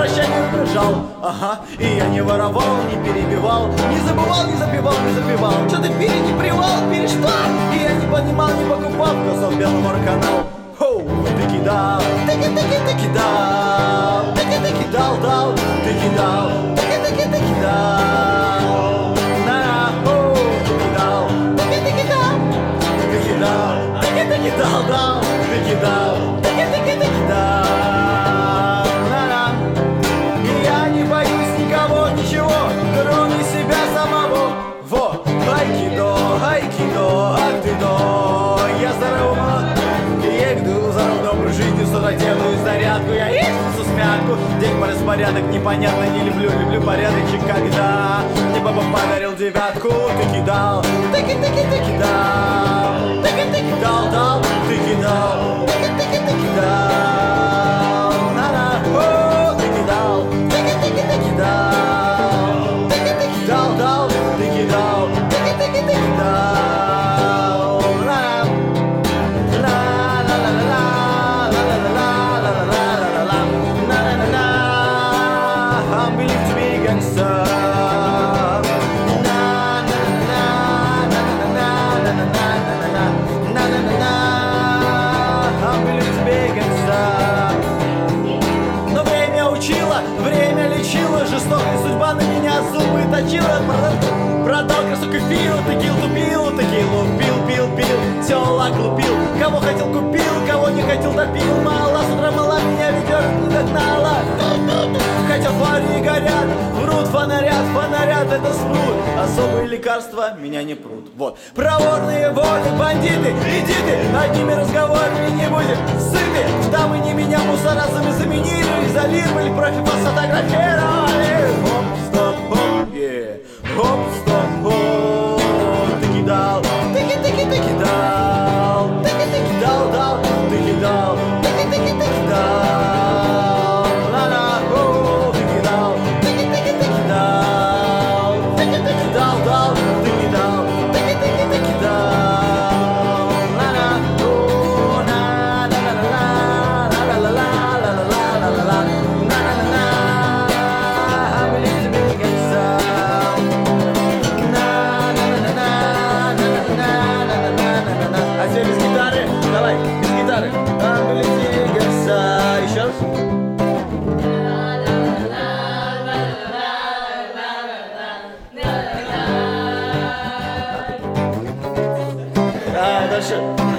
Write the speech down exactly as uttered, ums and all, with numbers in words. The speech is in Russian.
прощание угрожал. Ага, и я не воровал, не перебивал, не забывал, не запивал, не запивал. Что ты переди привал, перешто? И я не понимал, не покупал, бросал Беломор-канал. Хоу, ты кидал, таки-таки-таки дал, таки-таки дал, дал, ты кидал, таки-таки-таки кидал. На, хоу, ты кидал, таки-таки дал, ты кидал, таки-таки дал, дал, ты кидал, таки-таки-таки дал. На-на. И я не боюсь никого, ничего, кроме себя самого. Во, айкидо, айкидо, ак-ты-до, я здорово. Еду за доброй жизнью, с утра делаю зарядку. Я езжу смятку, день по распорядок непонятно, не люблю, люблю порядочек. Когда мне папа подарил девятку, ты кидал, таки-таки-таки дал, таки-таки дал, дал, ты кидал, таки-таки-таки дал. На-на, о, ты кидал, таки-таки-таки дал, таки-таки дал, дал, ты кидал, таки-таки-таки дал. На-на. I'm believed to be a gangster. Na na na na na na na na na na na. I'm believed to be a gangster. Но время учило, время лечило, жестокая судьба на меня зубы точила. Продал красотку пил, текил тупил, текилу пил, пил, пил, все лак лупил. Кого хотел купил, кого не хотел допил. Мало с утра мала меня ведет, не догнала. Хотя фари не горят, врут, фонарят, фонарят, это спрут. Особые лекарства меня не прут. Вот, проворные воли, бандиты, иди ты, одними разговорами не будем сыты. Дамы не меня мусорасами заменили, изолировали, профиль сфотографировали. Хоп, стоп, хоп, yeah. Хоп, стоп, хоп. Ты кидал, таки-таки-таки дал, таки-таки дал, дал, ты кидал, таки-таки-таки дал. Дальше.